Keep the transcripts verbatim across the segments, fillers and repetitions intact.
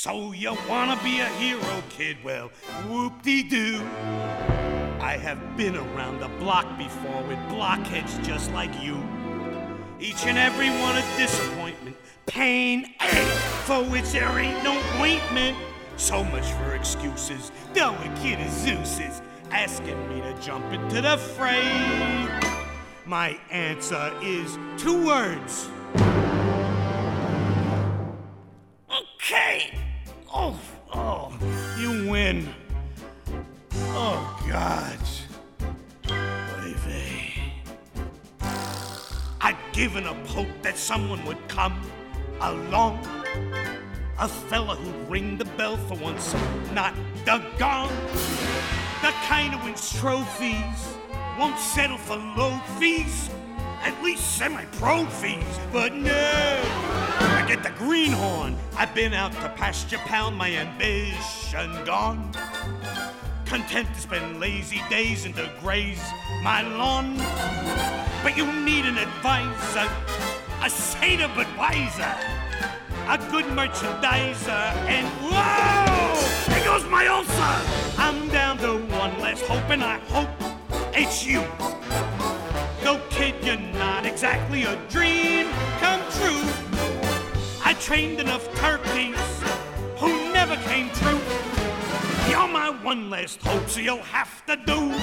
So you wanna be a hero, kid? Well, whoop-de-doo. I have been around the block before with blockheads just like you. Each and every one a disappointment, pain, ache, for which there ain't no ointment. So much for excuses, though a kid is Zeus's, asking me to jump into the fray. My answer is two words. Okay. Oh, oh, you win. Oh, God. Baby. I'd given up hope that someone would come along. A fella who'd ring the bell for once, not the gong. The kind who wins trophies, won't settle for low fees, at least semi-pro fees. But no, I get the greenhorn. I've been out to pasture pound, my ambition gone. Content to spend lazy days and to graze my lawn. But you need an advisor, a saner but wiser, a good merchandiser, and whoa! There goes my ulcer! I'm down to one less hope, and I hope it's you. Though, kid, you're not exactly a dream come true. I trained enough turkeys who never came true. You're my one last hope, so you'll have to do.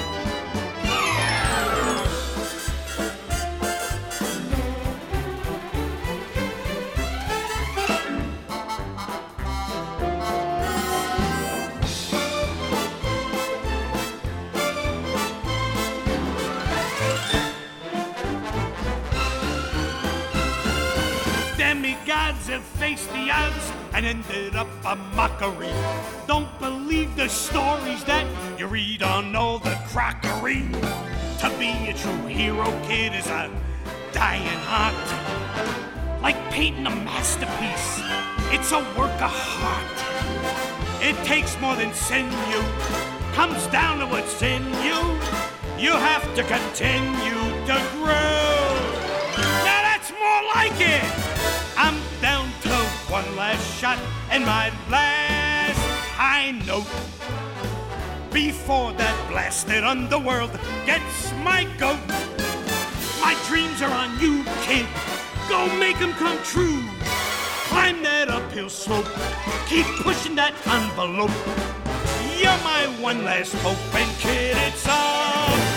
Demigods have faced the odds and ended up a mockery. Don't believe the stories that you read on all the crockery. To be a true hero, kid, is a dying art. Like painting a masterpiece, it's a work of heart. It takes more than sinew, comes down to what's in you. You have to continue to grow. Now that's more like it. I'm down to one last shot and my last high note before that blasted underworld gets my goat. My dreams are on you, kid. Go make them come true. Climb that uphill slope. Keep pushing that envelope. You're my one last hope, and kid, it's all